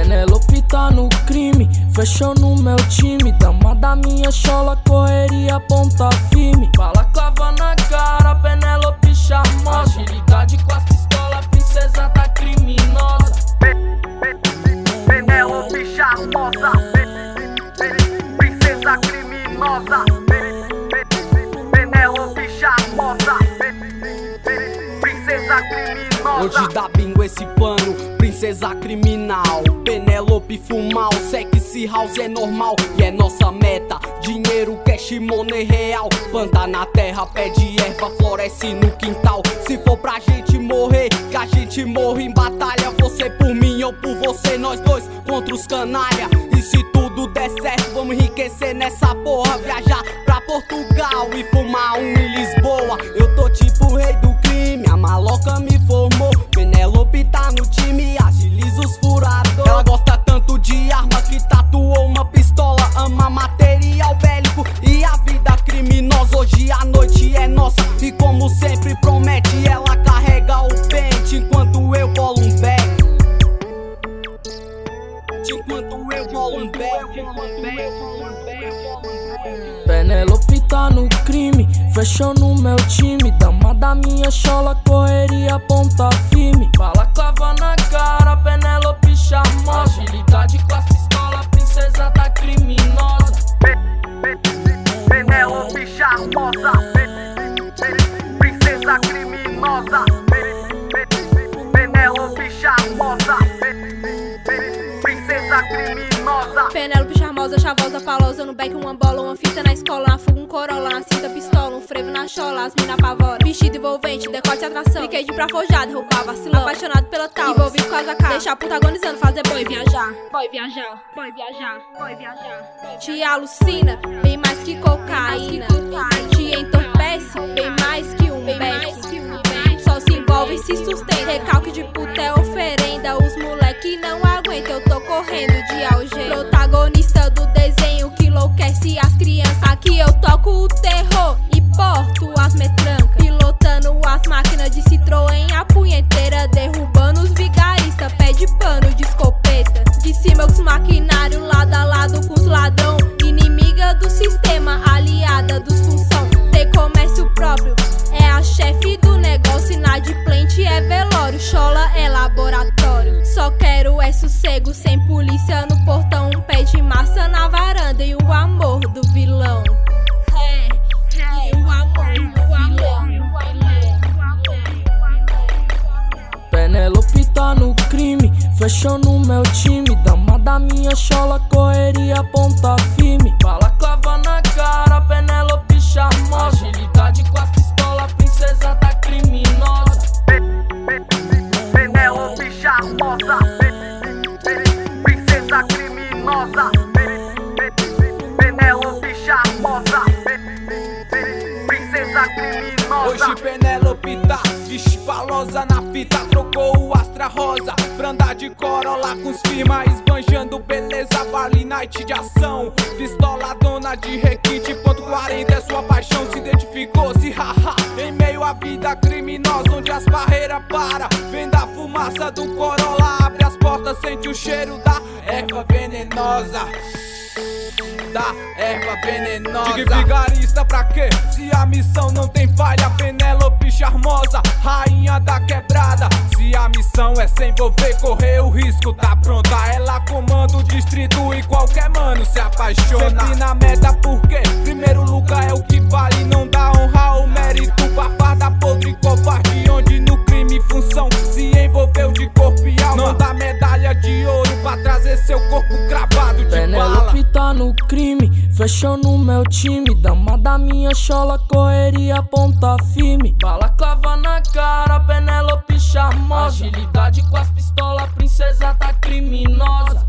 Penélope tá no crime, fechou no meu time. Dama da minha chola, correria, ponta firme. Balaclava na cara, Penélope charmosa. Agilidade com as pistolas, princesa da criminosa. Penélope charmosa, princesa criminosa. Penélope charmosa, princesa criminosa. Onde dá bingo esse plano, princesa criminal. Penélope fumal, sexy house é normal. E é nossa meta, dinheiro, cash, money real. Planta na terra, pede erva, floresce no quintal. Se for pra gente morrer, que a gente morre em batalha. Você por mim, eu por você, nós dois contra os canalha. E se tudo der certo, vamos enriquecer nessa porra. Viajar pra Portugal e fumar em Lisboa. Eu tô tipo o rei do crime, a maloca me formou. Penélope tá no time, agiliza os furadores. Ela gosta tanto de arma que tatuou uma pistola. Ama material bélico e a vida criminosa. Hoje a noite é nossa e como sempre promete, ela carrega o pente enquanto eu bolo um back. Enquanto eu bolo um back. Penélope tá no crime, fechou no meu time. Dama da minha chola, correria, ponta firme. Balaclava na cara, Penélope charmosa. Agilidade com as pistolas, princesa da criminosa. Penélope charmosa, princesa criminosa. Penélope charmosa, princesa criminosa. Penélope charmosa, chavosa, palosa. No back uma bola, uma fita na escola. Na fuga um corolla, na cinta pistola. Um frevo na chola, as mina apavora. Vestido envolvente, decote atração. Fiquei de pra forjada, roubar vacilão. Apaixonado pela tal, envolvido com as AK. Deixar puta agonizando, fazer boi viajar. Boi viajar, boi viajar, boi viajar. Te alucina, bem mais que cocaína. Te entorpece, bem mais que um beck. Só se envolve e se sustenta. Recalque de puta é oferenda. Os moleque não aguentam, eu tô correndo de algema. Protagonista do desenho que enlouquece as crianças. Aqui eu toco o terror e porto as metrancas. Pilotando as máquinas de Citroën, a punheteira derrubando os vigaristas. Pé de pano de escopeta. De cima os maquinários, lado a lado com os ladrão. Inimiga do sistema, aliada dos função. Ter comércio próprio, é a chefe do negócio. Inadimplente é velório, chola é laboratório. Só quero é sossego, sem polícia no portão. Um pé de massa na varanda e o amor do vilão. O amor do vilão. Penélope tá no crime, fechou no meu time. Dama da minha chola, correria, ponta firme. Balaclava na cara, Penélope charmosa. Agilidade com as pistolas, princesa da criminosa. Penélope charmosa, princesa criminosa. Penélope charmosa, princesa criminosa. Hoje Penélope tá palosa na fita, trocou o Astra Rosa pra andar de Corolla com os firma, esbanjando beleza, Bali Night de ação. Pistola dona de requinte, ponto 40 é sua paixão. Se identificou, se haha, em meio à vida criminosa, onde as barreiras param. Vem da fumaça do Corolla, abre as portas, sente o cheiro da erva venenosa. Da erva venenosa. Diga vigarista pra quê? Se a missão não tem falha. Penélope charmosa, rainha da quebrada. Se a missão é se envolver, correr o risco, tá pronta. Ela comanda o distrito e qualquer mano se apaixona. Sempre na meta porque primeiro lugar é o que vale. Não dá honra ou mérito pra farda podre e covarde, onde no crime função se envolveu de corpo e alma. Não dá medalha de ouro pra trazer seu corpo cravado de Penélope bala. tá no crime, fechou no meu time. Dama da minha chola, correria, ponta firme. Balaclava na cara, Penélope charmosa. Agilidade com as pistolas, princesa da criminosa.